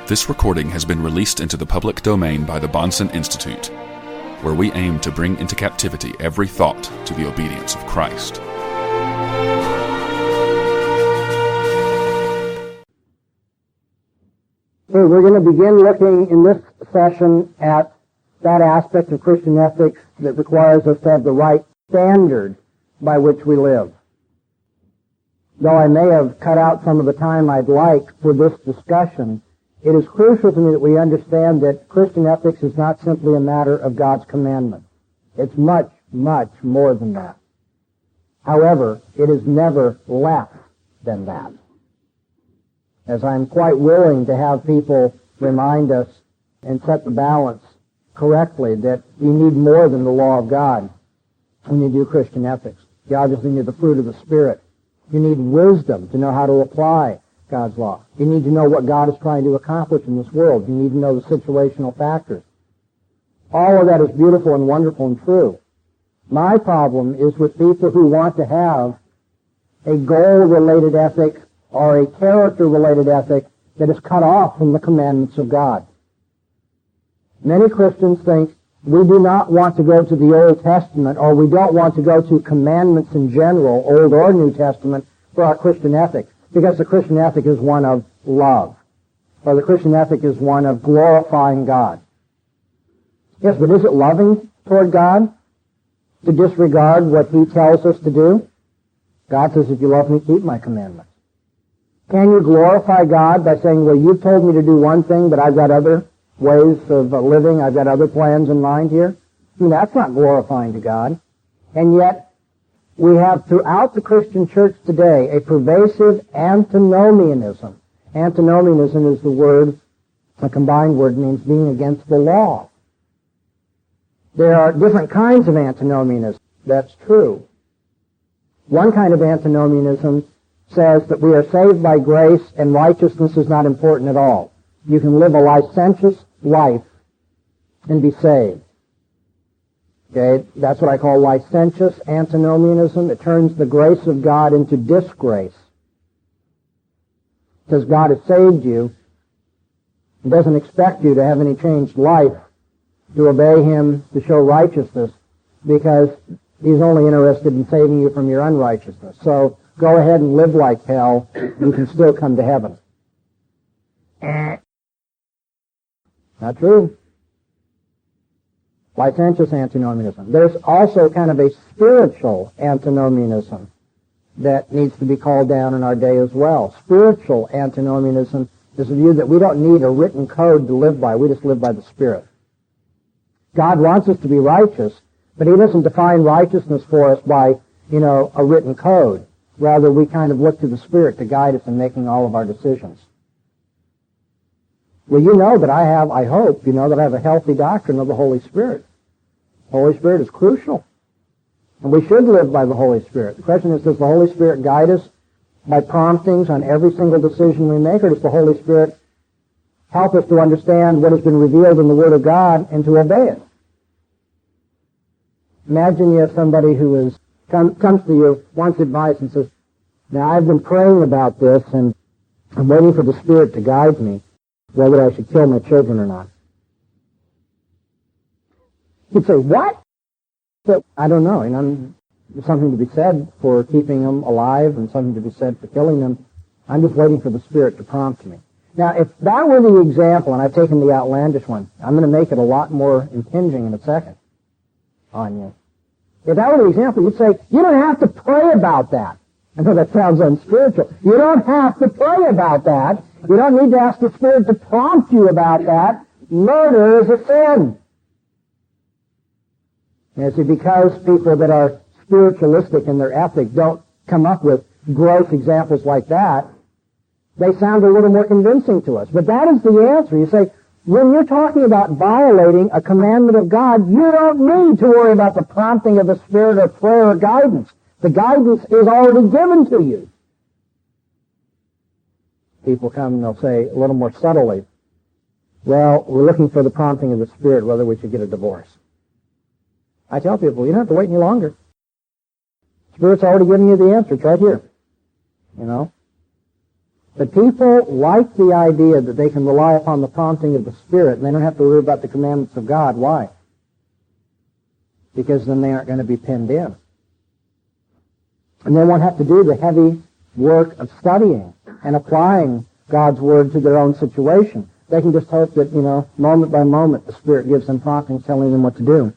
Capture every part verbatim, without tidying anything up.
This recording has been released into the public domain by the Bahnsen Institute, where we aim to bring into captivity every thought to the obedience of Christ. Okay, we're going to begin looking in this session at that aspect of Christian ethics that requires us to have the right standard by which we live. Though I may have cut out some of the time I'd like for this discussion, it is crucial to me that we understand that Christian ethics is not simply a matter of God's commandment. It's much, much more than that. However, it is never less than that. As I'm quite willing to have people remind us and set the balance correctly that you need more than the law of God when you do Christian ethics. You obviously need the fruit of the Spirit. You need wisdom to know how to apply God's law. You need to know what God is trying to accomplish in this world. You need to know the situational factors. All of that is beautiful and wonderful and true. My problem is with people who want to have a goal-related ethic or a character-related ethic that is cut off from the commandments of God. Many Christians think we do not want to go to the Old Testament, or we don't want to go to commandments in general, Old or New Testament, for our Christian ethic, because the Christian ethic is one of love, or the Christian ethic is one of glorifying God. Yes, but is it loving toward God to disregard what He tells us to do? God says, if you love me, keep my commandments. Can you glorify God by saying, well, you've told me to do one thing, but I've got other ways of living, I've got other plans in mind here? I mean, that's not glorifying to God. And yet, we have throughout the Christian church today a pervasive antinomianism. Antinomianism is the word, a combined word, means being against the law. There are different kinds of antinomianism. That's true. One kind of antinomianism says that we are saved by grace and righteousness is not important at all. You can live a licentious life and be saved. Okay, that's what I call licentious antinomianism. It turns the grace of God into disgrace. Because God has saved you and doesn't expect you to have any changed life, to obey Him, to show righteousness, because He's only interested in saving you from your unrighteousness. So go ahead and live like hell. You can still come to heaven. Not true. Licentious antinomianism. There's also kind of a spiritual antinomianism that needs to be called down in our day as well. Spiritual antinomianism is the view that we don't need a written code to live by. We just live by the Spirit. God wants us to be righteous, but He doesn't define righteousness for us by, you know, a written code. Rather, we kind of look to the Spirit to guide us in making all of our decisions. Well, you know that I have, I hope, you know that I have a healthy doctrine of the Holy Spirit. The Holy Spirit is crucial. And we should live by the Holy Spirit. The question is, does the Holy Spirit guide us by promptings on every single decision we make, or does the Holy Spirit help us to understand what has been revealed in the Word of God and to obey it? Imagine you have somebody who is, come, comes to you, wants advice, and says, now I've been praying about this, and I'm waiting for the Spirit to guide me whether I should kill my children or not. You'd say, what? So, I don't know. You know, there's something to be said for keeping them alive and something to be said for killing them. I'm just waiting for the Spirit to prompt me. Now, if that were the example, and I've taken the outlandish one, I'm going to make it a lot more impinging in a second on you. If that were the example, you'd say, you don't have to pray about that. I know that sounds unspiritual. You don't have to pray about that. You don't need to ask the Spirit to prompt you about that. Murder is a sin. And see, because people that are spiritualistic in their ethic don't come up with gross examples like that, they sound a little more convincing to us. But that is the answer. You say, when you're talking about violating a commandment of God, you don't need to worry about the prompting of the Spirit or prayer or guidance. The guidance is already given to you. People come and they'll say a little more subtly, well, we're looking for the prompting of the Spirit whether we should get a divorce. I tell people, you don't have to wait any longer. The Spirit's already given you the answer. It's right here. You know? But people like the idea that they can rely upon the prompting of the Spirit and they don't have to worry about the commandments of God. Why? Because then they aren't going to be pinned in. And they won't have to do the heavy work of studying and applying God's Word to their own situation. They can just hope that, you know, moment by moment the Spirit gives them promptings telling them what to do.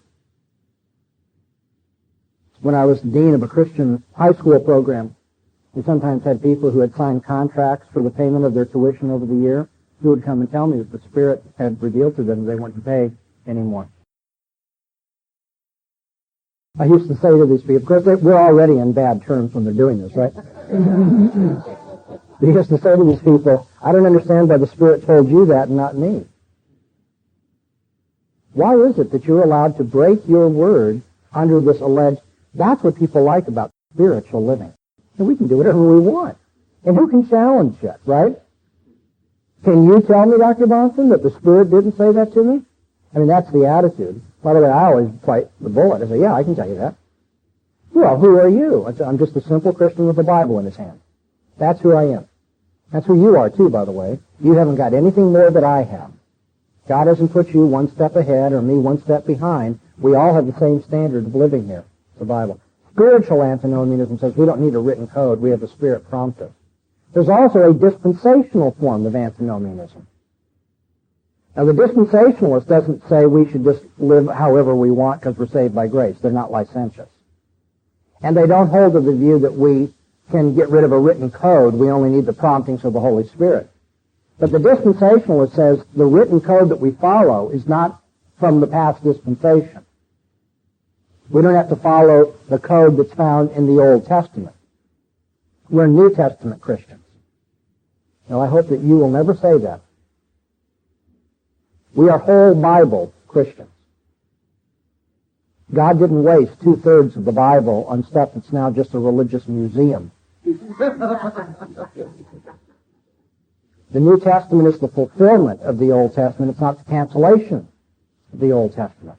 When I was the dean of a Christian high school program, we sometimes had people who had signed contracts for the payment of their tuition over the year who would come and tell me that the Spirit had revealed to them they wouldn't pay anymore. I used to say to these people, because they, we're already in bad terms when they're doing this, right? I used to say to these people, I don't understand why the Spirit told you that and not me. Why is it that you're allowed to break your word under this alleged... That's what people like about spiritual living. And we can do whatever we want. And who can challenge that, right? Can you tell me, Doctor Bonson, that the Spirit didn't say that to me? I mean, that's the attitude. By the way, I always fight the bullet. I say, yeah, I can tell you that. Well, who are you? I say, I'm just a simple Christian with a Bible in his hand. That's who I am. That's who you are, too, by the way. You haven't got anything more that I have. God hasn't put you one step ahead or me one step behind. We all have the same standard of living here, the Bible. Spiritual antinomianism says we don't need a written code. We have the Spirit prompt us. There's also a dispensational form of antinomianism. Now, the dispensationalist doesn't say we should just live however we want because we're saved by grace. They're not licentious. And they don't hold to the view that we can get rid of a written code. We only need the promptings of the Holy Spirit. But the dispensationalist says the written code that we follow is not from the past dispensation. We don't have to follow the code that's found in the Old Testament. We're New Testament Christians. Now, I hope that you will never say that. We are whole Bible Christians. God didn't waste two-thirds of the Bible on stuff that's now just a religious museum. The New Testament is the fulfillment of the Old Testament. It's not the cancellation of the Old Testament.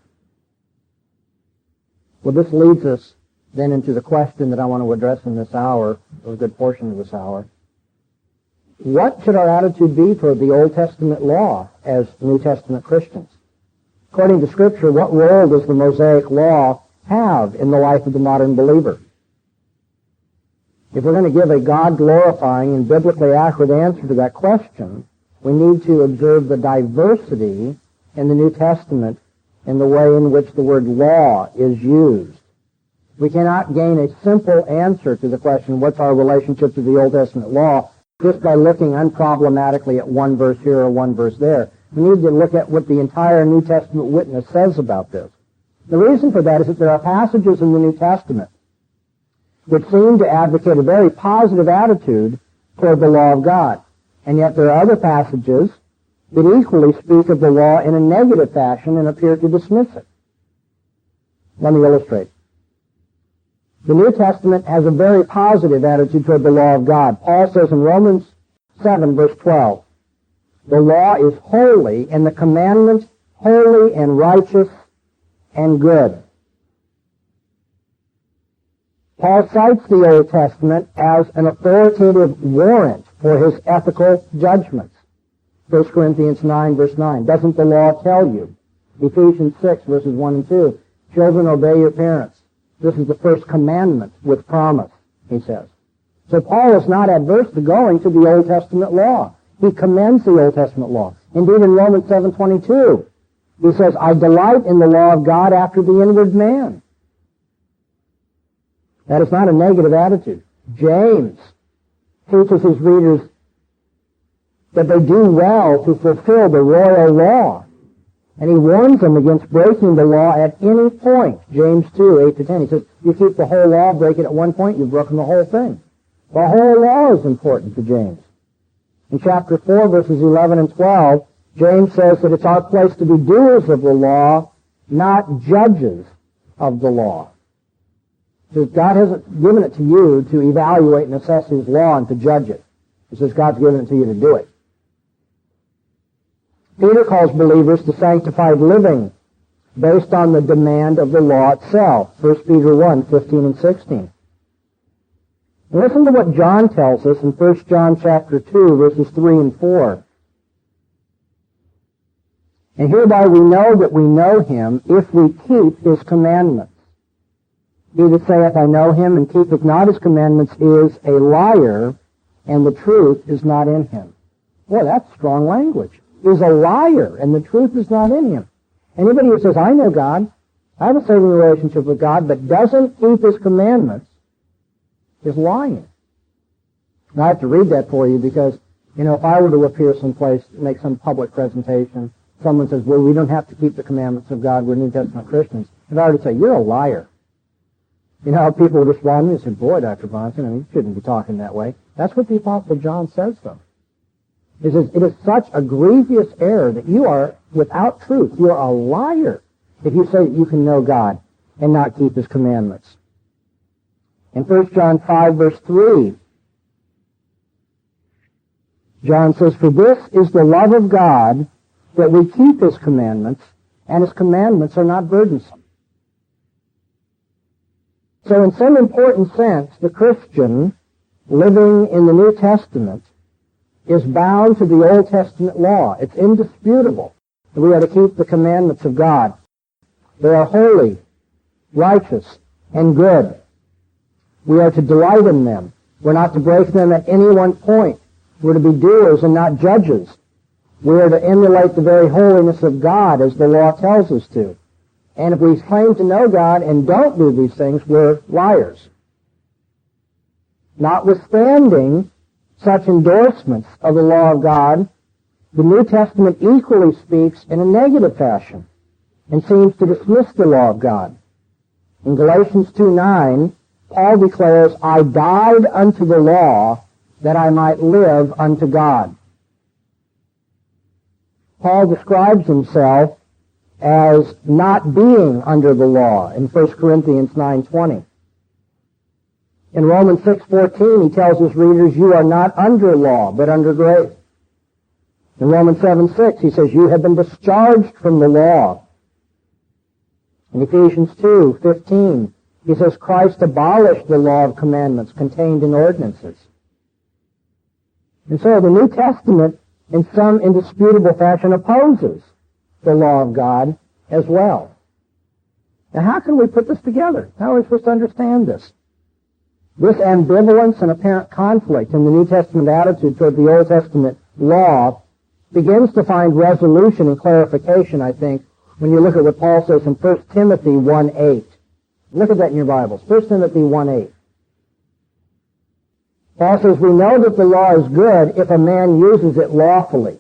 Well, this leads us then into the question that I want to address in this hour, or a good portion of this hour. What should our attitude be toward the Old Testament law as New Testament Christians? According to Scripture, what role does the Mosaic law have in the life of the modern believer? If we're going to give a God-glorifying and biblically accurate answer to that question, we need to observe the diversity in the New Testament in the way in which the word law is used. We cannot gain a simple answer to the question, what's our relationship to the Old Testament law, just by looking unproblematically at one verse here or one verse there. We need to look at what the entire New Testament witness says about this. The reason for that is that there are passages in the New Testament which seem to advocate a very positive attitude toward the law of God. And yet there are other passages that equally speak of the law in a negative fashion and appear to dismiss it. Let me illustrate. The New Testament has a very positive attitude toward the law of God. Paul says in Romans seven, verse twelve, the law is holy, and the commandment holy and righteous and good. Paul cites the Old Testament as an authoritative warrant for his ethical judgments. First Corinthians nine, verse nine. Doesn't the law tell you? Ephesians six, verses one and two. Children, obey your parents. This is the first commandment with promise, he says. So Paul is not adverse to going to the Old Testament law. He commends the Old Testament law. Indeed, in Romans seven twenty-two, he says, I delight in the law of God after the inward man. That is not a negative attitude. James teaches his readers that they do well to fulfill the royal law. And he warns them against breaking the law at any point. James two, eight to ten. He says, you keep the whole law, break it at one point, you've broken the whole thing. The whole law is important to James. In chapter four, verses eleven and twelve, James says that it's our place to be doers of the law, not judges of the law. He says God hasn't given it to you to evaluate and assess his law and to judge it. He says God's given it to you to do it. Peter calls believers to sanctified living based on the demand of the law itself. First Peter one, fifteen and sixteen. Listen to what John tells us in First John chapter two, verses three and four. And hereby we know that we know him if we keep his commandments. He that saith, I know him, and keepeth not his commandments is a liar, and the truth is not in him. Boy, that's strong language. He's a liar, and the truth is not in him. Anybody who says, I know God, I have a saving relationship with God, but doesn't keep his commandments, is lying. Now, I have to read that for you because, you know, if I were to appear someplace, make some public presentation, someone says, well, we don't have to keep the commandments of God, we're New Testament Christians. And I would say, you're a liar. You know how people would respond to me and say, boy, Doctor Bonson, I mean, you shouldn't be talking that way. That's what the Apostle John says, though. He says, it is such a grievous error that you are without truth. You are a liar if you say that you can know God and not keep his commandments. In First John five, verse three, John says, for this is the love of God, that we keep his commandments, and his commandments are not burdensome. So in some important sense, the Christian living in the New Testament is bound to the Old Testament law. It's indisputable that we are to keep the commandments of God. They are holy, righteous, and good. We are to delight in them. We're not to break them at any one point. We're to be doers and not judges. We are to emulate the very holiness of God as the law tells us to. And if we claim to know God and don't do these things, we're liars. Notwithstanding such endorsements of the law of God, the New Testament equally speaks in a negative fashion and seems to dismiss the law of God. In Galatians two nine, Paul declares, I died unto the law that I might live unto God. Paul describes himself as not being under the law in First Corinthians nine twenty. In Romans six fourteen, he tells his readers, you are not under law, but under grace. In Romans seven six, he says, you have been discharged from the law. In Ephesians two fifteen, he says, Christ abolished the law of commandments contained in ordinances. And so the New Testament, in some indisputable fashion, opposes the law of God as well. Now, how can we put this together? How are we supposed to understand this? This ambivalence and apparent conflict in the New Testament attitude toward the Old Testament law begins to find resolution and clarification, I think, when you look at what Paul says in First Timothy one eight. Look at that in your Bibles. First Timothy one eight. Paul says, we know that the law is good if a man uses it lawfully.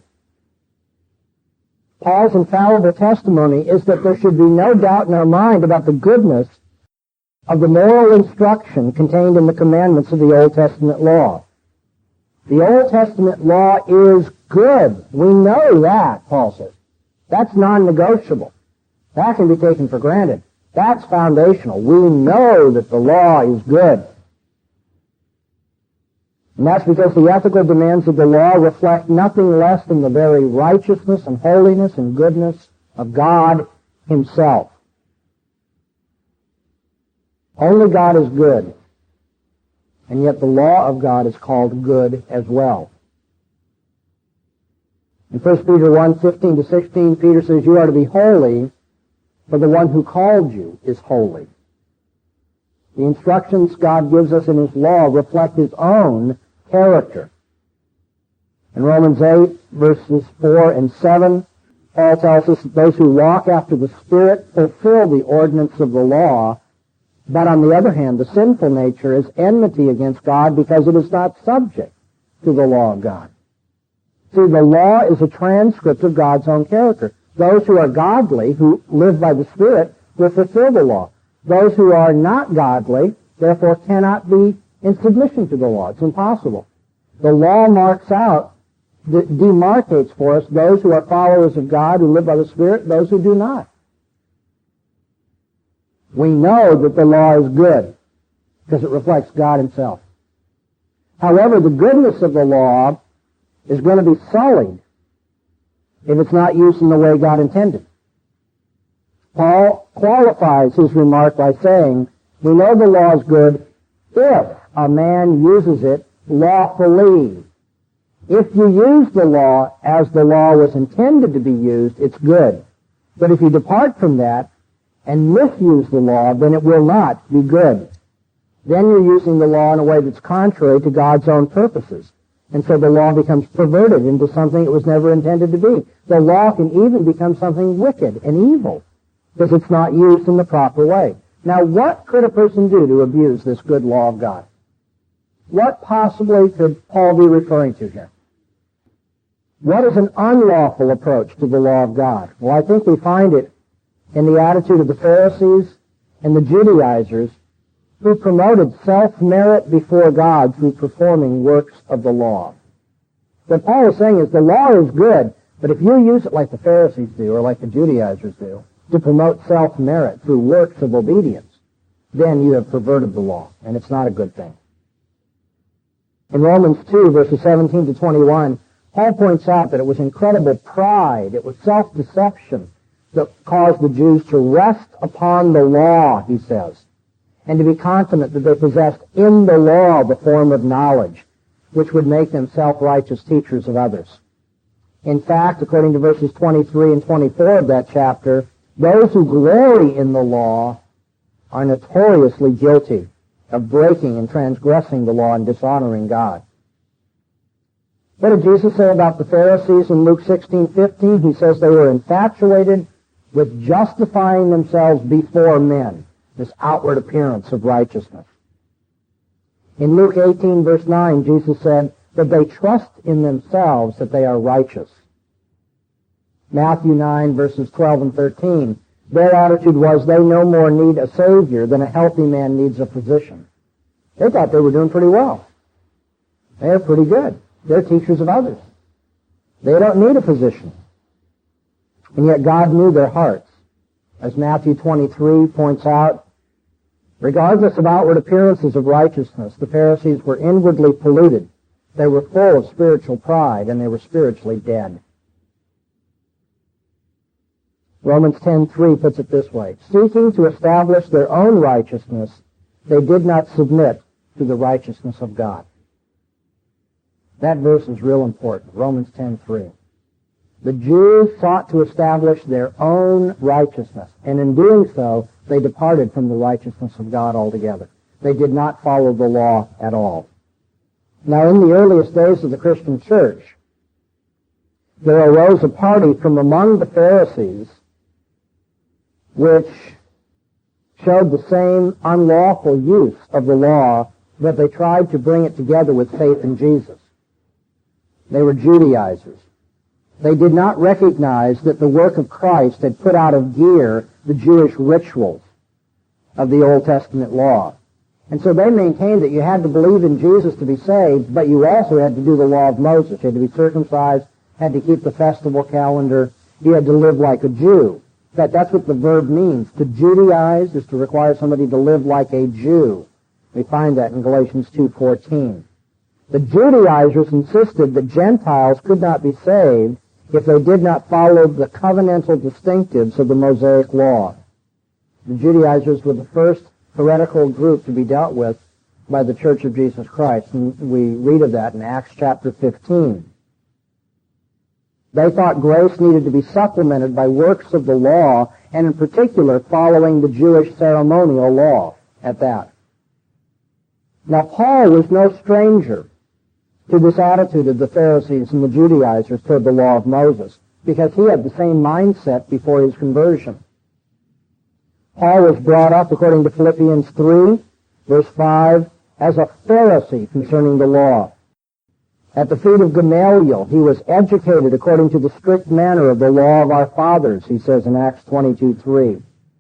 Paul's infallible testimony is that there should be no doubt in our mind about the goodness of the moral instruction contained in the commandments of the Old Testament law. The Old Testament law is good. We know that, Paul says. That's non-negotiable. That can be taken for granted. That's foundational. We know that the law is good. And that's because the ethical demands of the law reflect nothing less than the very righteousness and holiness and goodness of God himself. Only God is good. And yet the law of God is called good as well. In First Peter one fifteen to sixteen, Peter says, you are to be holy, for the one who called you is holy. The instructions God gives us in his law reflect his own character. In Romans eight, verses four and seven, Paul tells us that those who walk after the Spirit fulfill the ordinance of the law, but on the other hand, the sinful nature is enmity against God because it is not subject to the law of God. See, the law is a transcript of God's own character. Those who are godly, who live by the Spirit, will fulfill the law. Those who are not godly, therefore, cannot be in submission to the law. It's impossible. The law marks out, demarcates for us those who are followers of God, who live by the Spirit, those who do not. We know that the law is good because it reflects God himself. However, the goodness of the law is going to be sullied if it's not used in the way God intended. Paul qualifies his remark by saying, we know the law is good if a man uses it lawfully. If you use the law as the law was intended to be used, it's good. But if you depart from that and misuse the law, then it will not be good. Then you're using the law in a way that's contrary to God's own purposes. And so the law becomes perverted into something it was never intended to be. The law can even become something wicked and evil because it's not used in the proper way. Now, what could a person do to abuse this good law of God? What possibly could Paul be referring to here? What is an unlawful approach to the law of God? Well, I think we find it in the attitude of the Pharisees and the Judaizers who promoted self-merit before God through performing works of the law. What Paul is saying is the law is good, but if you use it like the Pharisees do or like the Judaizers do to promote self-merit through works of obedience, then you have perverted the law, and it's not a good thing. In Romans two, verses seventeen to twenty-one, Paul points out that it was incredible pride, it was self-deception that caused the Jews to rest upon the law, he says, and to be confident that they possessed in the law the form of knowledge, which would make them self-righteous teachers of others. In fact, according to verses twenty-three and twenty-four of that chapter, those who glory in the law are notoriously guilty of breaking and transgressing the law and dishonoring God. What did Jesus say about the Pharisees in Luke sixteen fifteen? He says they were infatuated with justifying themselves before men, this outward appearance of righteousness. In Luke eighteen, verse nine, Jesus said that they trust in themselves that they are righteous. Matthew nine, verses twelve and thirteen, their attitude was they no more need a Savior than a healthy man needs a physician. They thought they were doing pretty well. They're pretty good. They're teachers of others. They don't need a physician. And yet God knew their hearts. As Matthew twenty-three points out, regardless of outward appearances of righteousness, the Pharisees were inwardly polluted. They were full of spiritual pride, and they were spiritually dead. Romans ten three puts it this way, seeking to establish their own righteousness, they did not submit to the righteousness of God. That verse is real important, Romans ten three. The Jews sought to establish their own righteousness, and in doing so, they departed from the righteousness of God altogether. They did not follow the law at all. Now, in the earliest days of the Christian church, there arose a party from among the Pharisees which showed the same unlawful use of the law, but they tried to bring it together with faith in Jesus. They were Judaizers. They did not recognize that the work of Christ had put out of gear the Jewish rituals of the Old Testament law. And so they maintained that you had to believe in Jesus to be saved, but you also had to do the law of Moses. You had to be circumcised, had to keep the festival calendar, you had to live like a Jew. In fact, that's what the verb means. To Judaize is to require somebody to live like a Jew. We find that in Galatians two fourteen. The Judaizers insisted that Gentiles could not be saved if they did not follow the covenantal distinctives of the Mosaic law. The Judaizers were the first heretical group to be dealt with by the Church of Jesus Christ, and we read of that in Acts chapter fifteen. They thought grace needed to be supplemented by works of the law, and in particular following the Jewish ceremonial law at that. Now, Paul was no stranger to this attitude of the Pharisees and the Judaizers toward the law of Moses, because he had the same mindset before his conversion. Paul was brought up, according to Philippians three, verse five, as a Pharisee concerning the law. At the feet of Gamaliel, he was educated according to the strict manner of the law of our fathers, he says in Acts twenty-two three.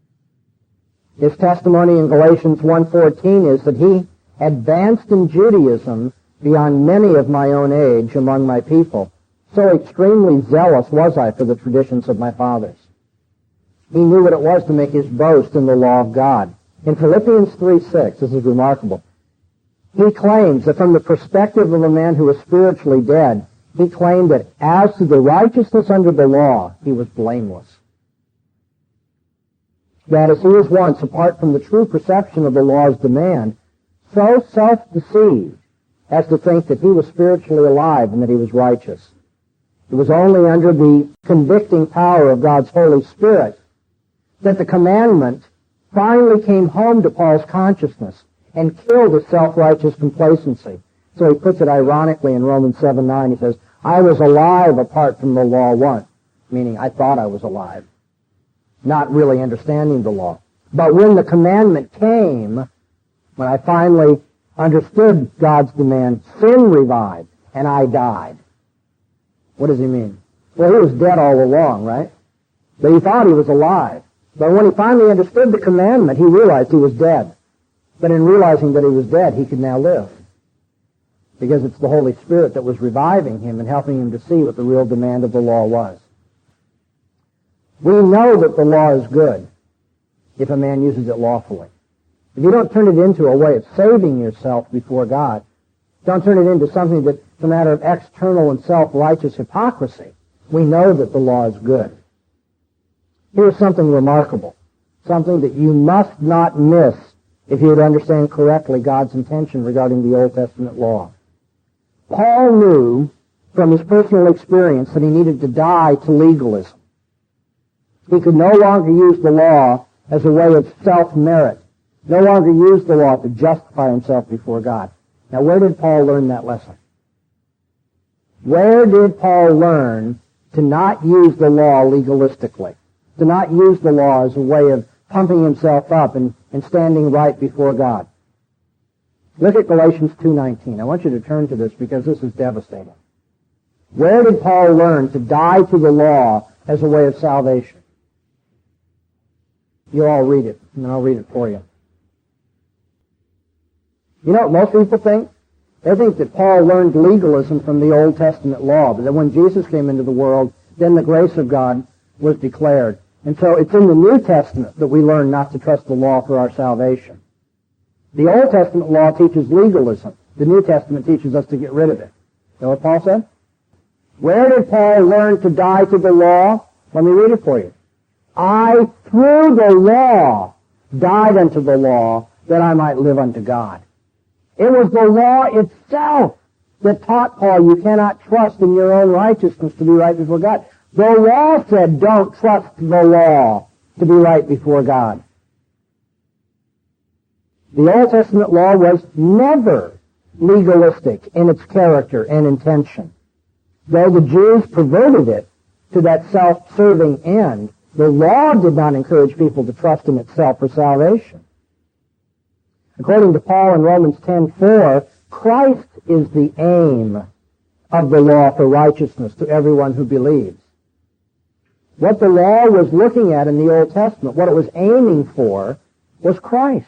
His testimony in Galatians one fourteen is that he advanced in Judaism beyond many of my own age among my people. So extremely zealous was I for the traditions of my fathers. He knew what it was to make his boast in the law of God. In Philippians three six, this is remarkable, he claims that from the perspective of a man who was spiritually dead, he claimed that as to the righteousness under the law, he was blameless. That as he was once, apart from the true perception of the law's demand, so self-deceived as to think that he was spiritually alive and that he was righteous. It was only under the convicting power of God's Holy Spirit that the commandment finally came home to Paul's consciousness and killed his self-righteous complacency. So he puts it ironically in Romans seven nine. He says, I was alive apart from the law once, meaning I thought I was alive, not really understanding the law. But when the commandment came, when I finally understood God's demand, sin revived, and I died. What does he mean? Well, he was dead all along, right? But he thought he was alive. But when he finally understood the commandment, he realized he was dead. But in realizing that he was dead, he could now live. Because it's the Holy Spirit that was reviving him and helping him to see what the real demand of the law was. We know that the law is good if a man uses it lawfully. If you don't turn it into a way of saving yourself before God, don't turn it into something that's a matter of external and self-righteous hypocrisy, we know that the law is good. Here's something remarkable, something that you must not miss if you would understand correctly God's intention regarding the Old Testament law. Paul knew from his personal experience that he needed to die to legalism. He could no longer use the law as a way of self-merit, no longer use the law to justify himself before God. Now, where did Paul learn that lesson? Where did Paul learn to not use the law legalistically, to not use the law as a way of pumping himself up and, and standing right before God? Look at Galatians two nineteen. I want you to turn to this because this is devastating. Where did Paul learn to die to the law as a way of salvation? You all read it, and I'll read it for you. You know what most people think? They think that Paul learned legalism from the Old Testament law, but that when Jesus came into the world, then the grace of God was declared. And so it's in the New Testament that we learn not to trust the law for our salvation. The Old Testament law teaches legalism. The New Testament teaches us to get rid of it. You know what Paul said? Where did Paul learn to die to the law? Let me read it for you. I, through the law, died unto the law, that I might live unto God. It was the law itself that taught Paul you cannot trust in your own righteousness to be right before God. The law said don't trust the law to be right before God. The Old Testament law was never legalistic in its character and intention. Though the Jews perverted it to that self-serving end, the law did not encourage people to trust in itself for salvation. According to Paul in Romans ten four, Christ is the aim of the law for righteousness to everyone who believes. What the law was looking at in the Old Testament, what it was aiming for, was Christ.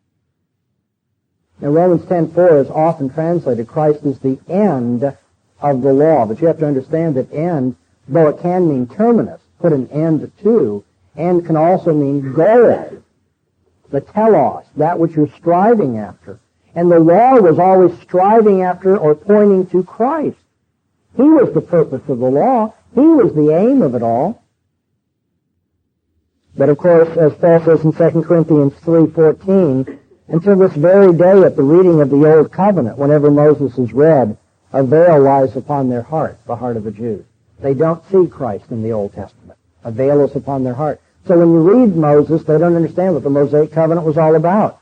Now, Romans ten four is often translated, Christ is the end of the law. But you have to understand that end, though it can mean terminus, put an end to, end can also mean goal. The telos, that which you're striving after. And the law was always striving after or pointing to Christ. He was the purpose of the law. He was the aim of it all. But of course, as Paul says in Second Corinthians three fourteen, until this very day at the reading of the Old Covenant, whenever Moses is read, a veil lies upon their heart, the heart of the Jews. They don't see Christ in the Old Testament. A veil is upon their heart. So when you read Moses, they don't understand what the Mosaic covenant was all about.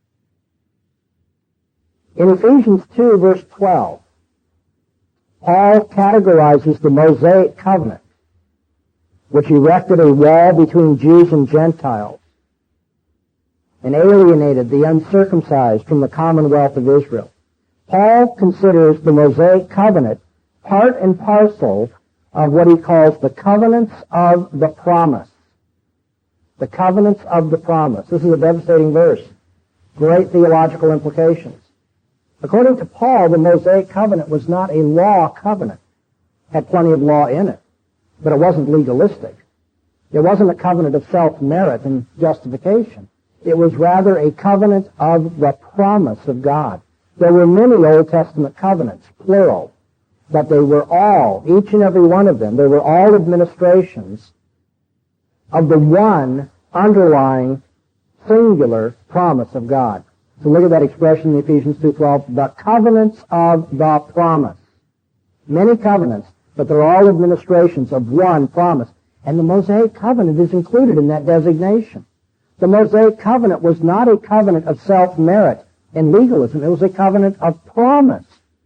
In Ephesians two, verse twelve, Paul categorizes the Mosaic covenant, which erected a wall between Jews and Gentiles and alienated the uncircumcised from the commonwealth of Israel. Paul considers the Mosaic covenant part and parcel of what he calls the covenants of the promise. The covenants of the promise. This is a devastating verse. Great theological implications. According to Paul, the Mosaic covenant was not a law covenant. It had plenty of law in it, but it wasn't legalistic. It wasn't a covenant of self-merit and justification. It was rather a covenant of the promise of God. There were many Old Testament covenants, plural, but they were all, each and every one of them, they were all administrations of the one underlying singular promise of God. So look at that expression in Ephesians two twelve, the covenants of the promise. Many covenants, but they're all administrations of one promise. And the Mosaic covenant is included in that designation. The Mosaic covenant was not a covenant of self-merit and legalism. It was a covenant of promise.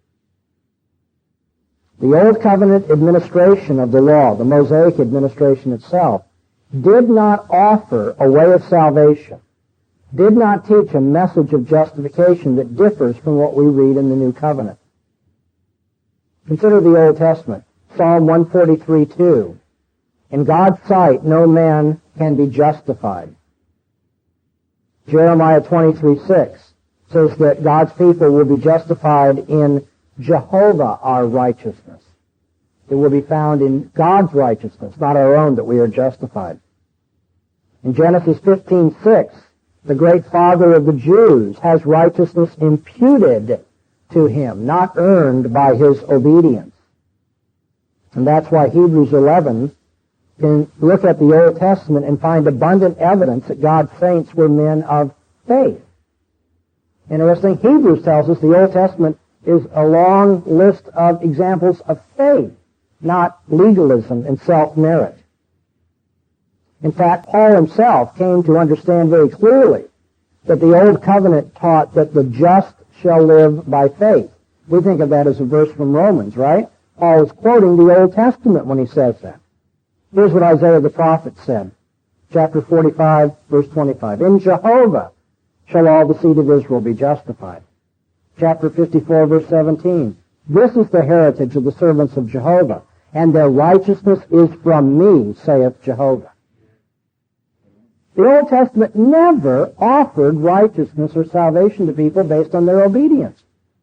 The Old Covenant administration of the law, the Mosaic administration itself, did not offer a way of salvation, did not teach a message of justification that differs from what we read in the New Covenant. Consider the Old Testament, Psalm one forty-three two. In God's sight, no man can be justified. Jeremiah twenty-three six says that God's people will be justified in Jehovah, our righteousness. It will be found in God's righteousness, not our own, that we are justified. In Genesis fifteen six, the great father of the Jews has righteousness imputed to him, not earned by his obedience. And that's why Hebrews eleven can look at the Old Testament and find abundant evidence that God's saints were men of faith. Interesting, Hebrews tells us the Old Testament is a long list of examples of faith, not legalism and self-merit. In fact, Paul himself came to understand very clearly that the Old Covenant taught that the just shall live by faith. We think of that as a verse from Romans, right? Paul is quoting the Old Testament when he says that. Here's what Isaiah the prophet said, chapter forty-five, verse twenty-five. In Jehovah shall all the seed of Israel be justified. Chapter fifty-four, verse seventeen. This is the heritage of the servants of Jehovah, and their righteousness is from me, saith Jehovah. The Old Testament never offered righteousness or salvation to people based on their obedience.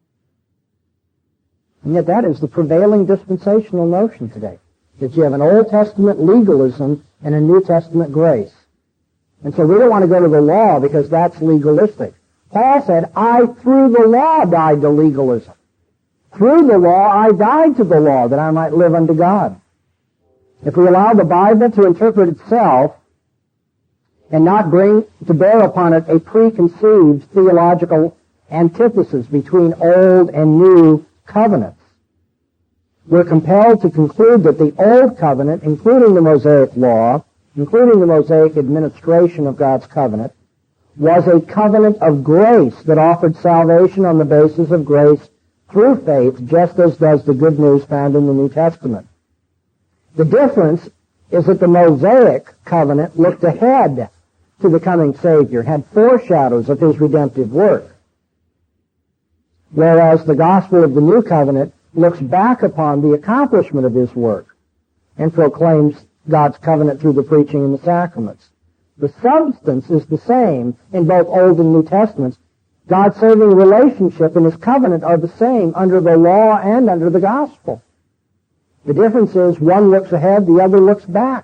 And yet that is the prevailing dispensational notion today, that you have an Old Testament legalism and a New Testament grace. And so we don't want to go to the law because that's legalistic. Paul said, I through the law died to legalism. Through the law I died to the law that I might live unto God. If we allow the Bible to interpret itself and not bring to bear upon it a preconceived theological antithesis between old and new covenants, we're compelled to conclude that the Old Covenant, including the Mosaic Law, including the Mosaic administration of God's covenant, was a covenant of grace that offered salvation on the basis of grace through faith, just as does the good news found in the New Testament. The difference is that the Mosaic covenant looked ahead to the coming Savior, had foreshadows of his redemptive work, whereas the gospel of the New Covenant looks back upon the accomplishment of his work and proclaims God's covenant through the preaching and the sacraments. The substance is the same in both Old and New Testaments. God's saving relationship and his covenant are the same under the law and under the gospel. The difference is one looks ahead, the other looks back.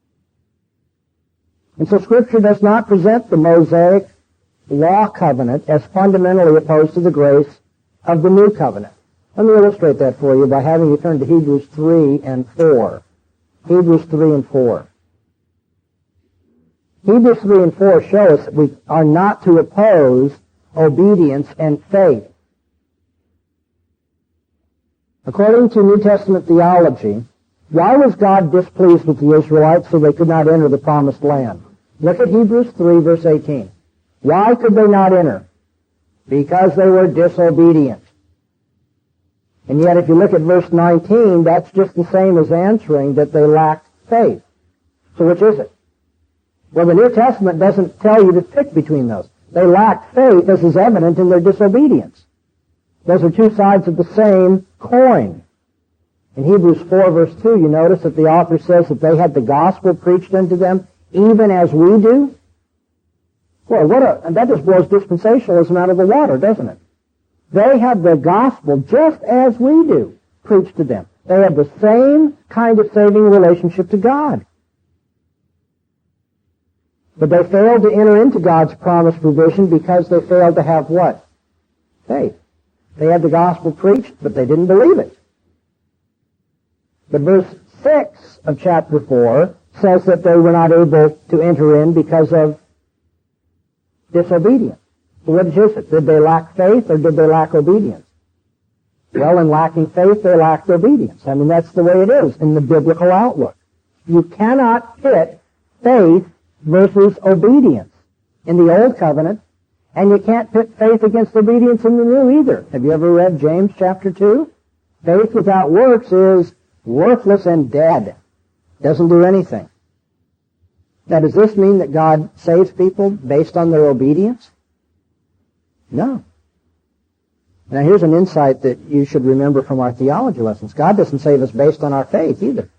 And so Scripture does not present the Mosaic law covenant as fundamentally opposed to the grace of the New Covenant. Let me illustrate that for you by having you turn to Hebrews three and four. Hebrews three and four. Hebrews three and four show us that we are not to oppose obedience and faith. According to New Testament theology, why was God displeased with the Israelites so they could not enter the promised land? Look at Hebrews three, verse eighteen. Why could they not enter? Because they were disobedient. And yet if you look at verse nineteen, that's just the same as answering that they lacked faith. So which is it? Well, the New Testament doesn't tell you to pick between those. They lacked faith, as is evident in their disobedience. Those are two sides of the same coin. In Hebrews four, verse two, you notice that the author says that they had the gospel preached unto them even as we do. Well, what a, that just blows dispensationalism out of the water, doesn't it? They had the gospel just as we do preached to them. They had the same kind of saving relationship to God. But they failed to enter into God's promised provision because they failed to have what? Faith. They had the gospel preached, but they didn't believe it. But verse six of chapter four says that they were not able to enter in because of disobedience. What is it? Did they lack faith or did they lack obedience? Well, in lacking faith, they lacked obedience. I mean, that's the way it is in the biblical outlook. You cannot pit faith versus obedience in the Old Covenant, and you can't pit faith against obedience in the New either. Have you ever read James chapter two? Faith without works is worthless and dead. Doesn't do anything. Now, does this mean that God saves people based on their obedience? No. Now, here's an insight that you should remember from our theology lessons. God doesn't save us based on our faith either.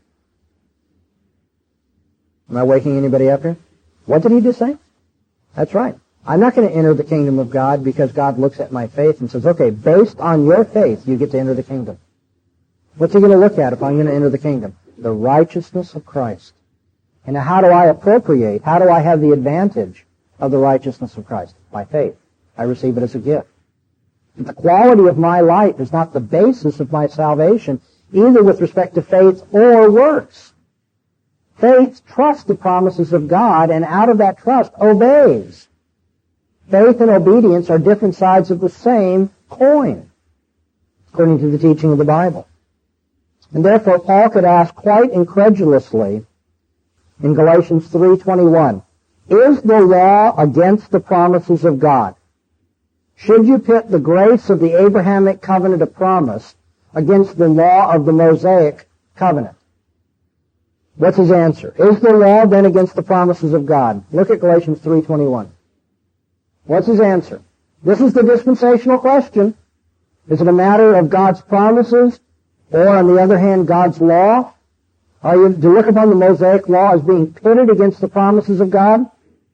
Am I waking anybody up here? What did he just say? That's right. I'm not going to enter the kingdom of God because God looks at my faith and says, okay, based on your faith, you get to enter the kingdom. What's he going to look at if I'm going to enter the kingdom? The righteousness of Christ. And now how do I appropriate, how do I have the advantage of the righteousness of Christ? By faith. I receive it as a gift. But the quality of my life is not the basis of my salvation, either with respect to faith or works. Faith trusts the promises of God, and out of that trust obeys. Faith and obedience are different sides of the same coin, according to the teaching of the Bible. And therefore, Paul could ask quite incredulously in Galatians three twenty-one, is the law against the promises of God? Should you pit the grace of the Abrahamic covenant of promise against the law of the Mosaic covenant? What's his answer? Is the law then against the promises of God? Look at Galatians three twenty-one. What's his answer? This is the dispensational question. Is it a matter of God's promises, or on the other hand, God's law? Are you to look upon the Mosaic law as being pitted against the promises of God?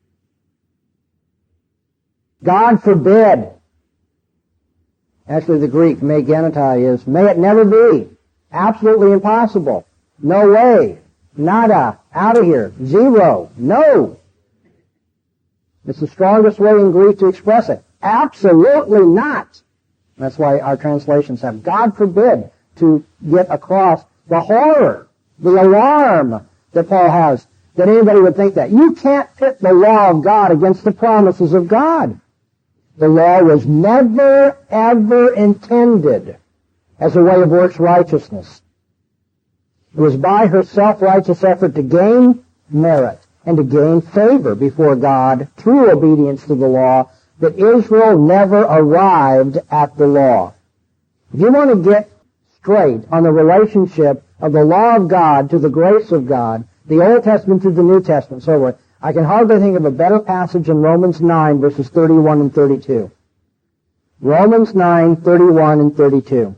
God forbid. Actually, the Greek, me genetai, is, may it never be. Absolutely impossible. No way. Nada. Out of here. Zero. No. It's the strongest way in Greek to express it. Absolutely not. That's why our translations have God forbid to get across the horror, the alarm that Paul has, that anybody would think that. You can't pit the law of God against the promises of God. The law was never, ever intended as a way of works righteousness. It was by her self-righteous effort to gain merit and to gain favor before God through obedience to the law that Israel never arrived at the law. If you want to get straight on the relationship of the law of God to the grace of God, the Old Testament to the New Testament, so forth, I can hardly think of a better passage in Romans nine, verses thirty-one and thirty-two. Romans nine, thirty-one and thirty-two.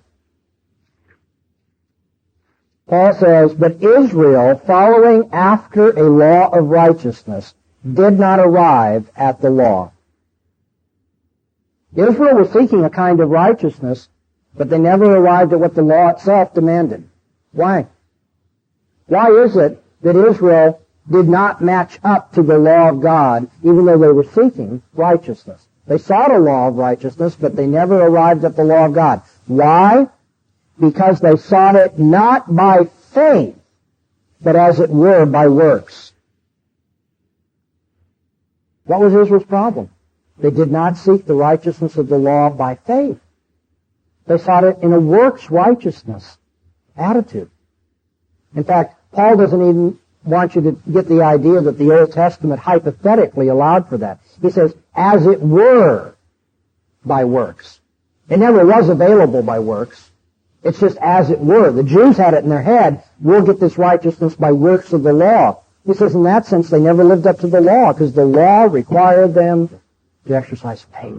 Paul says, but Israel, following after a law of righteousness, did not arrive at the law. Israel was seeking a kind of righteousness, but they never arrived at what the law itself demanded. Why? Why is it that Israel did not match up to the law of God, even though they were seeking righteousness? They sought a law of righteousness, but they never arrived at the law of God. Why? Because they sought it not by faith, but as it were by works. What was Israel's problem? They did not seek the righteousness of the law by faith. They sought it in a works righteousness attitude. In fact, Paul doesn't even want you to get the idea that the Old Testament hypothetically allowed for that. He says, as it were by works. It never was available by works. It's just as it were. The Jews had it in their head, we'll get this righteousness by works of the law. He says in that sense they never lived up to the law because the law required them to exercise faith.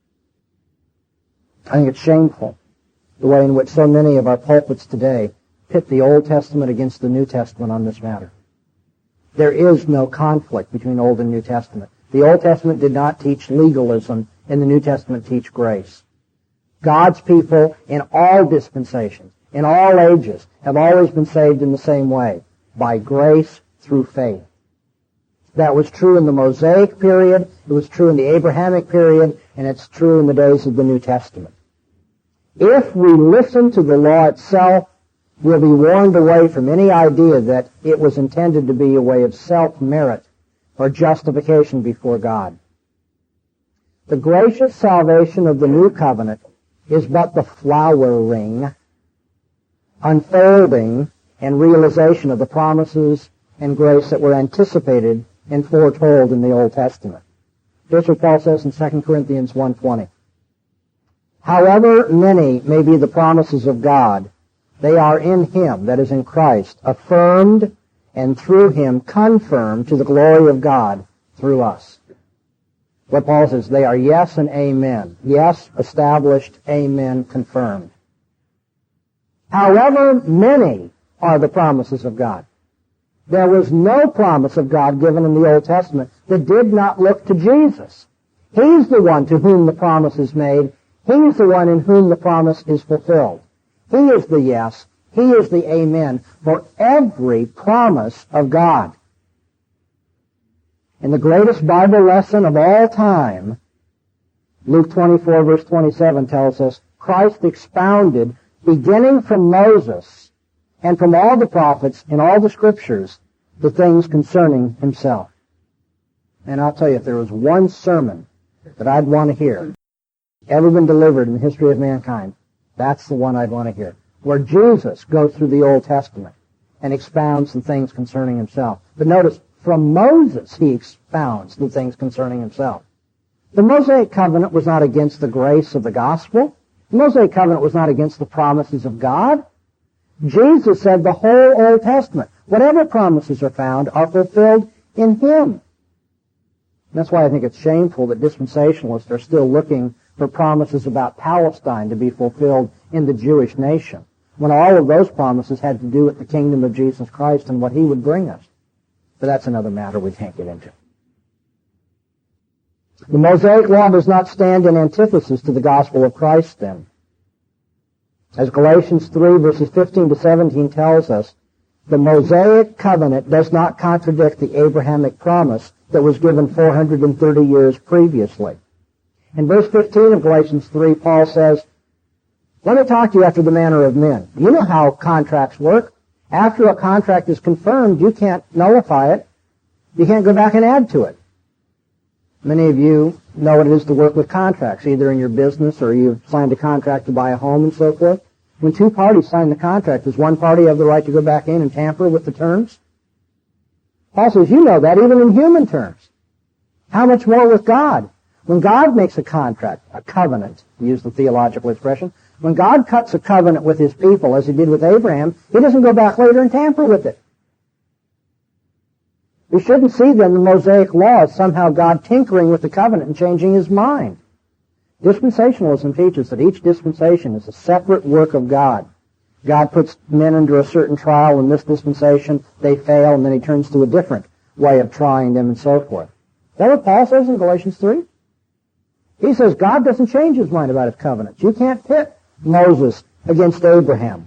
I think it's shameful the way in which so many of our pulpits today pit the Old Testament against the New Testament on this matter. There is no conflict between Old and New Testament. The Old Testament did not teach legalism, and the New Testament teach grace. God's people in all dispensations, in all ages, have always been saved in the same way, by grace through faith. That was true in the Mosaic period, it was true in the Abrahamic period, and it's true in the days of the New Testament. If we listen to the law itself, we'll be warned away from any idea that it was intended to be a way of self-merit or justification before God. The gracious salvation of the new covenant is but the flowering, unfolding, and realization of the promises and grace that were anticipated and foretold in the Old Testament. Here's what Paul says in Second Corinthians one twenty. However many may be the promises of God, they are in Him, that is in Christ, affirmed and through Him confirmed to the glory of God through us. What Paul says, they are yes and amen. Yes, established, amen, confirmed. However many are the promises of God. There was no promise of God given in the Old Testament that did not look to Jesus. He's the one to whom the promise is made. He's the one in whom the promise is fulfilled. He is the yes. He is the amen for every promise of God. And the greatest Bible lesson of all time, Luke twenty-four verse twenty-seven tells us, Christ expounded, beginning from Moses and from all the prophets in all the scriptures, the things concerning Himself. And I'll tell you, if there was one sermon that I'd want to hear, ever been delivered in the history of mankind, that's the one I'd want to hear, where Jesus goes through the Old Testament and expounds the things concerning Himself. But notice, from Moses He expounds the things concerning Himself. The Mosaic covenant was not against the grace of the gospel. The Mosaic covenant was not against the promises of God. Jesus said the whole Old Testament, whatever promises are found, are fulfilled in Him. And that's why I think it's shameful that dispensationalists are still looking for promises about Palestine to be fulfilled in the Jewish nation, when all of those promises had to do with the kingdom of Jesus Christ and what He would bring us. But that's another matter we can't get into. The Mosaic law does not stand in antithesis to the gospel of Christ, then. As Galatians three verses fifteen to seventeen tells us, the Mosaic covenant does not contradict the Abrahamic promise that was given four hundred thirty years previously. In verse fifteen of Galatians three, Paul says, let me talk to you after the manner of men. You know how contracts work. After a contract is confirmed, you can't nullify it. You can't go back and add to it. Many of you know what it is to work with contracts, either in your business or you've signed a contract to buy a home and so forth. When two parties sign the contract, does one party have the right to go back in and tamper with the terms? Paul says, you know that even in human terms. How much more with God? When God makes a contract, a covenant, to use the theological expression, when God cuts a covenant with His people, as He did with Abraham, He doesn't go back later and tamper with it. We shouldn't see then the Mosaic law as somehow God tinkering with the covenant and changing His mind. Dispensationalism teaches that each dispensation is a separate work of God. God puts men under a certain trial in this dispensation, they fail, and then He turns to a different way of trying them and so forth. Is that what Paul says in Galatians three? He says God doesn't change His mind about His covenants. You can't pit Moses against Abraham.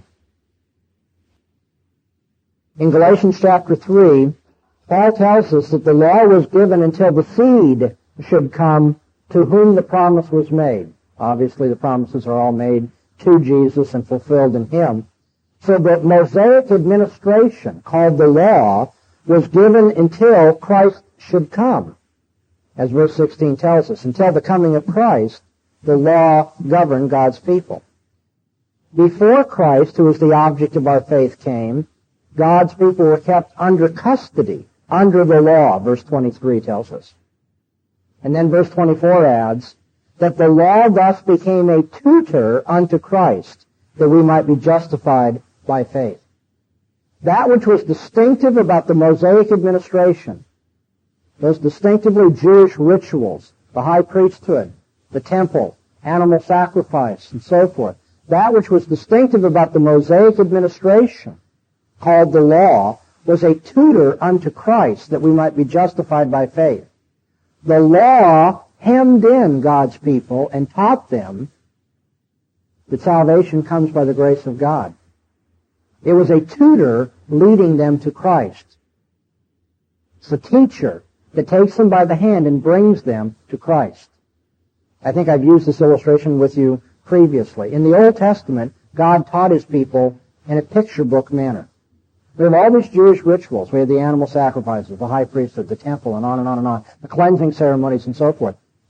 In Galatians chapter three, Paul tells us that the law was given until the seed should come to whom the promise was made. Obviously, the promises are all made to Jesus and fulfilled in Him. So the Mosaic administration, called the law, was given until Christ should come. As verse sixteen tells us, until the coming of Christ, the law governed God's people. Before Christ, who is the object of our faith, came, God's people were kept under custody, under the law, verse twenty-three tells us. And then verse twenty-four adds, that the law thus became a tutor unto Christ, that we might be justified by faith. That which was distinctive about the Mosaic administration, those distinctively Jewish rituals, the high priesthood, the temple, animal sacrifice, and so forth, that which was distinctive about the Mosaic administration, called the law, was a tutor unto Christ, that we might be justified by faith. The law hemmed in God's people and taught them that salvation comes by the grace of God. It was a tutor leading them to Christ. It's a teacher that takes them by the hand and brings them to Christ. I think I've used this illustration with you previously. In the Old Testament, God taught His people in a picture book manner. We have all these Jewish rituals. We have the animal sacrifices, the high priesthood, the temple, and on and on and on, the cleansing ceremonies and so forth.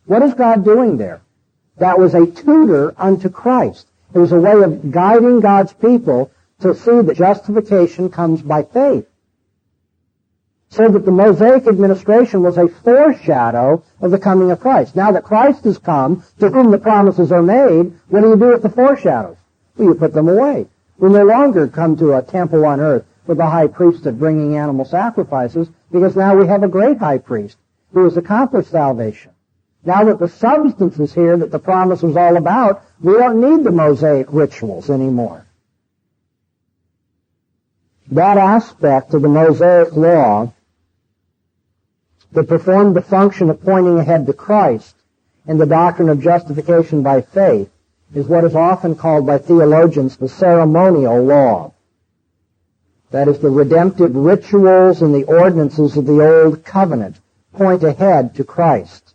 What is God doing there? That was a tutor unto Christ. It was a way of guiding God's people to see that justification comes by faith. So that the Mosaic administration was a foreshadow of the coming of Christ. Now that Christ has come, to whom the promises are made, what do you do with the foreshadows? Well, you put them away. We no longer come to a temple on earth with a high priesthood bringing animal sacrifices, because now we have a great high priest who has accomplished salvation. Now that the substance is here that the promise was all about, we don't need the Mosaic rituals anymore. That aspect of the Mosaic law that performed the function of pointing ahead to Christ in the doctrine of justification by faith is what is often called by theologians the ceremonial law. That is, the redemptive rituals and the ordinances of the Old Covenant point ahead to Christ.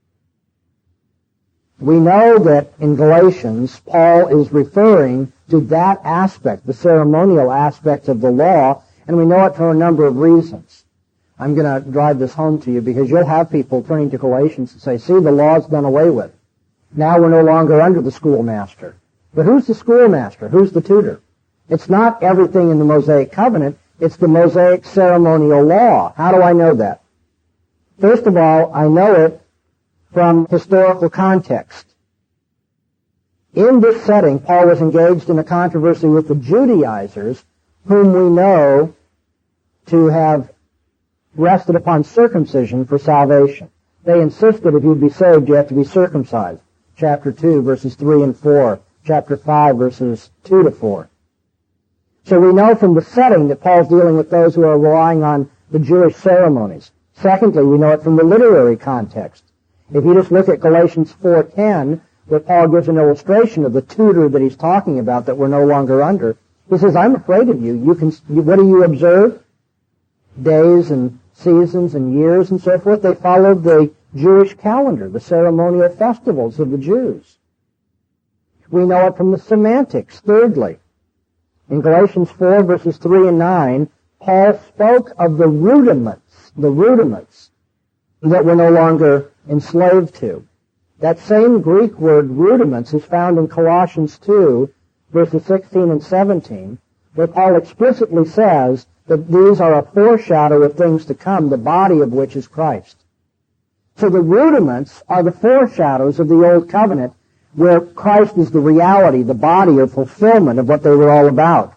We know that in Galatians, Paul is referring to that aspect, the ceremonial aspect of the law, and we know it for a number of reasons. I'm going to drive this home to you because you'll have people turning to Galatians and say, see, the law's done away with. Now we're no longer under the schoolmaster. But who's the schoolmaster? Who's the tutor? It's not everything in the Mosaic covenant. It's the Mosaic ceremonial law. How do I know that? First of all, I know it from historical context. In this setting, Paul was engaged in a controversy with the Judaizers, whom we know to have rested upon circumcision for salvation. They insisted if you'd be saved, you have to be circumcised. Chapter two, verses three and four. Chapter five, verses two to four. So we know from the setting that Paul's dealing with those who are relying on the Jewish ceremonies. Secondly, we know it from the literary context. If you just look at Galatians four ten, where Paul gives an illustration of the tutor that he's talking about that we're no longer under, he says, I'm afraid of you. You can, what do you observe? Days and seasons and years and so forth. They followed the Jewish calendar, the ceremonial festivals of the Jews. We know it from the semantics. Thirdly, in Galatians four, verses three and nine, Paul spoke of the rudiments, the rudiments that we're no longer enslaved to. That same Greek word rudiments is found in Colossians two, verses sixteen and seventeen, where Paul explicitly says that these are a foreshadow of things to come, the body of which is Christ. So the rudiments are the foreshadows of the Old Covenant, where Christ is the reality, the body or fulfillment of what they were all about.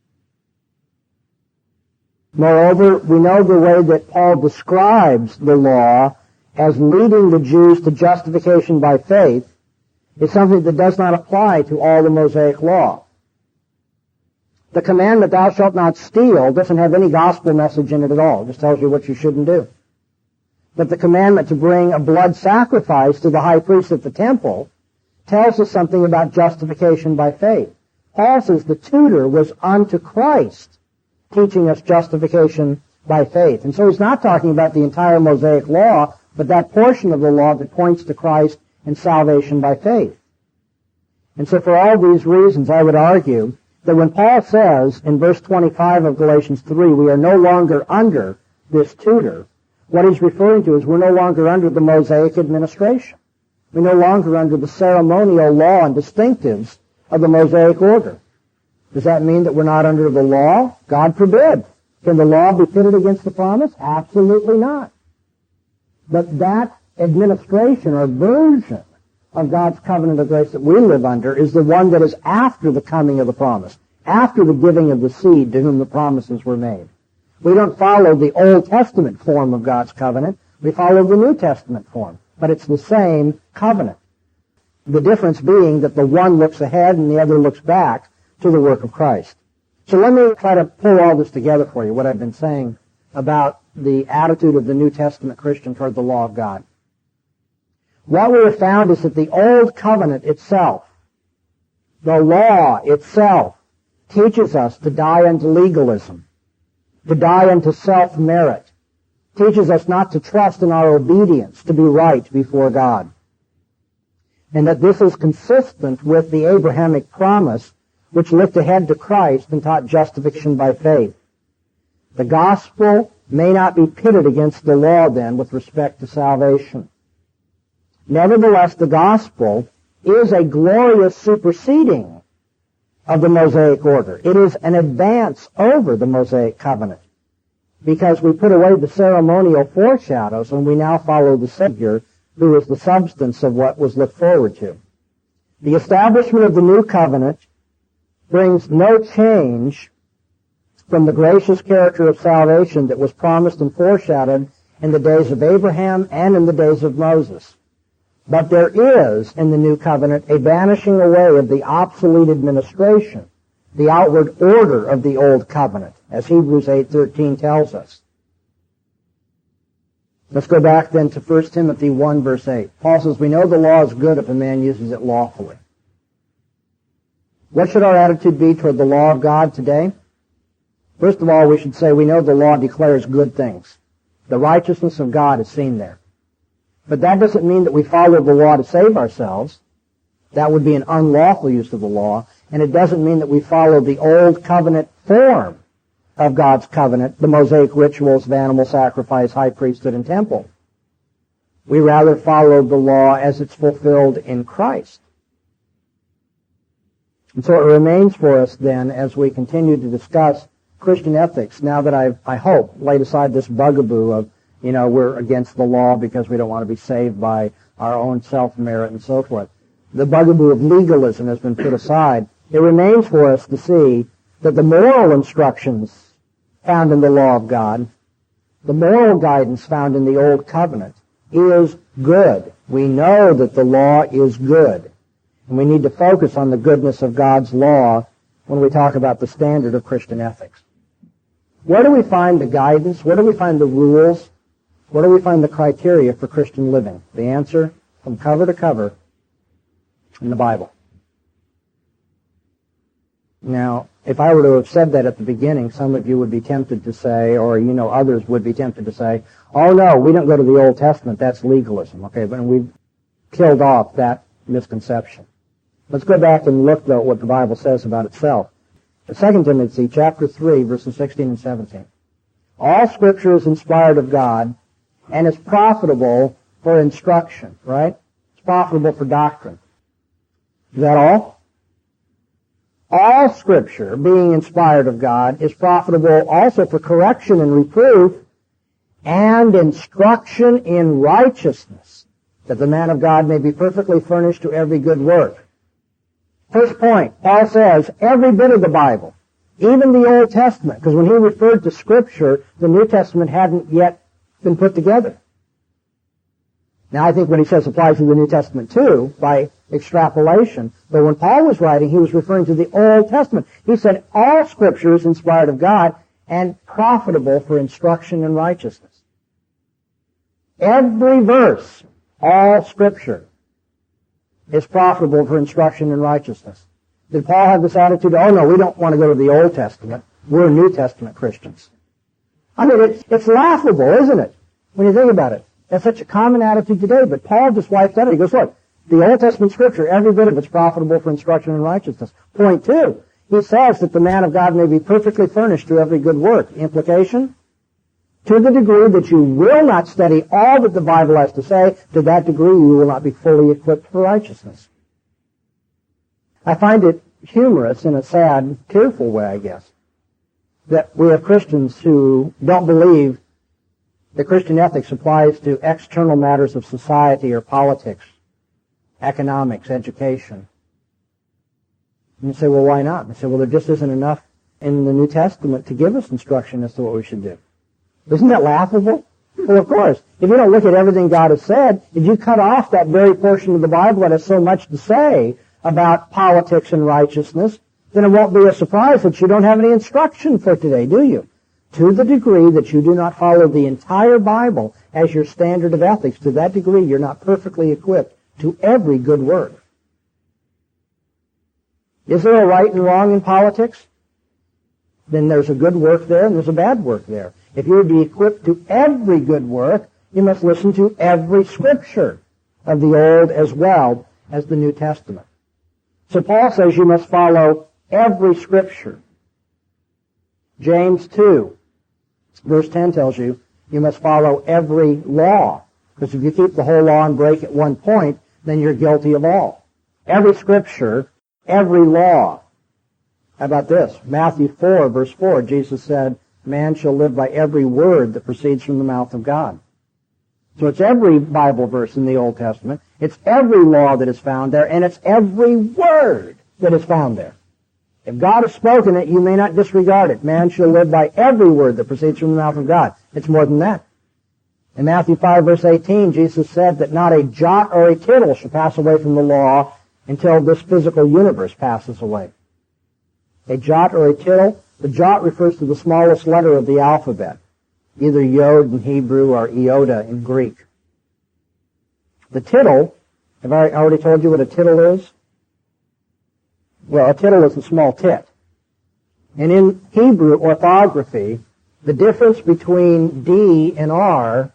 Moreover, we know the way that Paul describes the law as leading the Jews to justification by faith is something that does not apply to all the Mosaic law. The commandment, thou shalt not steal, doesn't have any gospel message in it at all. It just tells you what you shouldn't do. But the commandment to bring a blood sacrifice to the high priest at the temple tells us something about justification by faith. Paul says the tutor was unto Christ, teaching us justification by faith. And so he's not talking about the entire Mosaic law, but that portion of the law that points to Christ and salvation by faith. And so for all these reasons, I would argue that when Paul says in verse twenty-five of Galatians three, we are no longer under this tutor, what he's referring to is we're no longer under the Mosaic administration. We're no longer under the ceremonial law and distinctives of the Mosaic order. Does that mean that we're not under the law? God forbid. Can the law be pitted against the promise? Absolutely not. But that administration or version of God's covenant of grace that we live under is the one that is after the coming of the promise, after the giving of the seed to whom the promises were made. We don't follow the Old Testament form of God's covenant. We follow the New Testament form. But it's the same covenant. The difference being that the one looks ahead and the other looks back to the work of Christ. So let me try to pull all this together for you, what I've been saying about the attitude of the New Testament Christian toward the law of God. What we have found is that the Old Covenant itself, the law itself, teaches us to die unto legalism, to die unto self-merit, teaches us not to trust in our obedience to be right before God, and that this is consistent with the Abrahamic promise which looked ahead to Christ and taught justification by faith. The gospel may not be pitted against the law, then, with respect to salvation. Nevertheless, the gospel is a glorious superseding of the Mosaic order. It is an advance over the Mosaic covenant, because we put away the ceremonial foreshadows and we now follow the Savior, who is the substance of what was looked forward to. The establishment of the new covenant brings no change from the gracious character of salvation that was promised and foreshadowed in the days of Abraham and in the days of Moses. But there is, in the new covenant, a vanishing away of the obsolete administration, the outward order of the old covenant, as Hebrews eight thirteen tells us. Let's go back then to First Timothy one, verse eight. Paul says, we know the law is good if a man uses it lawfully. What should our attitude be toward the law of God today? First of all, we should say we know the law declares good things. The righteousness of God is seen there. But that doesn't mean that we follow the law to save ourselves. That would be an unlawful use of the law. And it doesn't mean that we follow the old covenant form of God's covenant, the Mosaic rituals of animal sacrifice, high priesthood, and temple. We rather follow the law as it's fulfilled in Christ. And so it remains for us then, as we continue to discuss Christian ethics, now that I've, I hope, laid aside this bugaboo of, you know, we're against the law because we don't want to be saved by our own self-merit and so forth. The bugaboo of legalism has been put aside. It remains for us to see that the moral instructions found in the law of God, the moral guidance found in the Old Covenant, is good. We know that the law is good. And we need to focus on the goodness of God's law when we talk about the standard of Christian ethics. Where do we find the guidance? Where do we find the rules? Where do we find the criteria for Christian living? The answer, from cover to cover, in the Bible. Now, if I were to have said that at the beginning, some of you would be tempted to say, or, you know, others would be tempted to say, oh no, we don't go to the Old Testament, that's legalism. Okay, but we've killed off that misconception. Let's go back and look, though, at what the Bible says about itself. Second Timothy chapter three, verses sixteen and seventeen. All Scripture is inspired of God and is profitable for instruction, right? It's profitable for doctrine. Is that all? All Scripture, being inspired of God, is profitable also for correction and reproof and instruction in righteousness, that the man of God may be perfectly furnished to every good work. First point, Paul says every bit of the Bible, even the Old Testament, because when he referred to Scripture, the New Testament hadn't yet been put together. Now, I think what he says applies to the New Testament too, by extrapolation. But when Paul was writing, he was referring to the Old Testament. He said all Scripture is inspired of God and profitable for instruction in righteousness. Every verse, all Scripture, is profitable for instruction in righteousness. Did Paul have this attitude? Oh no, we don't want to go to the Old Testament. We're New Testament Christians. I mean, it's, it's laughable, isn't it? When you think about it. That's such a common attitude today, but Paul just wipes that out. He goes, look, the Old Testament Scripture, every bit of it's profitable for instruction in righteousness. Point two, he says that the man of God may be perfectly furnished to every good work. Implication? To the degree that you will not study all that the Bible has to say, to that degree you will not be fully equipped for righteousness. I find it humorous in a sad, tearful way, I guess, that we have Christians who don't believe that Christian ethics applies to external matters of society or politics, economics, education. And you say, well, why not? And they say, well, there just isn't enough in the New Testament to give us instruction as to what we should do. Isn't that laughable? Well, of course. If you don't look at everything God has said, if you cut off that very portion of the Bible that has so much to say about politics and righteousness, then it won't be a surprise that you don't have any instruction for today, do you? To the degree that you do not follow the entire Bible as your standard of ethics, to that degree you're not perfectly equipped to every good work. Is there a right and wrong in politics? Then there's a good work there and there's a bad work there. If you're to be equipped to every good work, you must listen to every Scripture of the Old as well as the New Testament. So Paul says you must follow every Scripture. James two, verse ten tells you, you must follow every law. Because if you keep the whole law and break at one point, then you're guilty of all. Every scripture, every law. How about this? Matthew four, verse four, Jesus said, man shall live by every word that proceeds from the mouth of God. So it's every Bible verse in the Old Testament. It's every law that is found there, and it's every word that is found there. If God has spoken it, you may not disregard it. Man shall live by every word that proceeds from the mouth of God. It's more than that. In Matthew five, verse eighteen, Jesus said that not a jot or a tittle shall pass away from the law until this physical universe passes away. A jot or a tittle, the jot refers to the smallest letter of the alphabet, either yod in Hebrew or iota in Greek. The tittle, have I already told you what a tittle is? Well, a tittle is a small tit. And in Hebrew orthography, the difference between D and R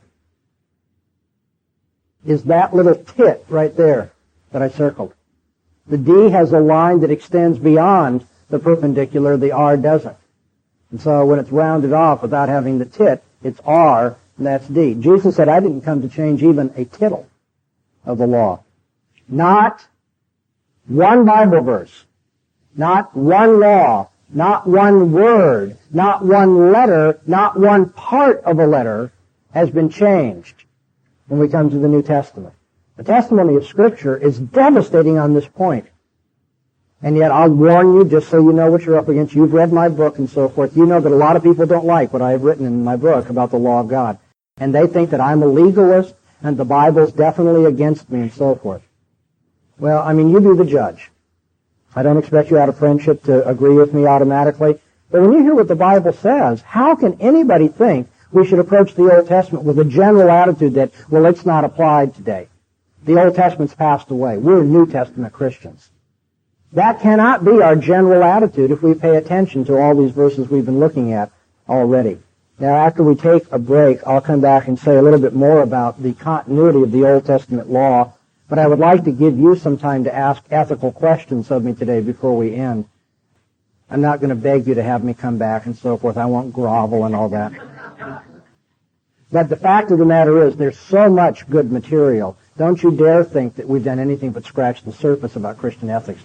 is that little tit right there that I circled. The D has a line that extends beyond the perpendicular, the R doesn't. And so when it's rounded off without having the tit, it's R, and that's D. Jesus said, I didn't come to change even a tittle of the law. Not one Bible verse, not one law, not one word, not one letter, not one part of a letter has been changed when we come to the New Testament. The testimony of Scripture is devastating on this point. And yet I'll warn you, just so you know what you're up against. You've read my book and so forth. You know that a lot of people don't like what I have written in my book about the law of God. And they think that I'm a legalist and the Bible's definitely against me and so forth. Well, I mean, you be the judge. I don't expect you out of friendship to agree with me automatically. But when you hear what the Bible says, how can anybody think we should approach the Old Testament with a general attitude that, well, it's not applied today? The Old Testament's passed away. We're New Testament Christians. That cannot be our general attitude if we pay attention to all these verses we've been looking at already. Now, after we take a break, I'll come back and say a little bit more about the continuity of the Old Testament law, but I would like to give you some time to ask ethical questions of me today before we end. I'm not going to beg you to have me come back and so forth. I won't grovel and all that. But the fact of the matter is, there's so much good material. Don't you dare think that we've done anything but scratch the surface about Christian ethics.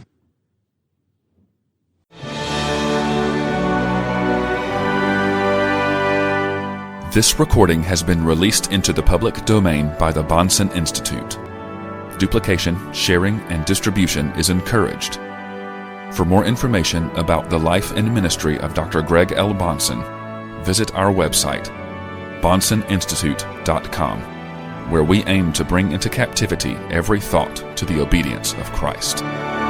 This recording has been released into the public domain by the Bahnsen Institute. Duplication, sharing, and distribution is encouraged. For more information about the life and ministry of Doctor Greg L. Bahnsen, visit our website, bahnsen institute dot com, where we aim to bring into captivity every thought to the obedience of Christ.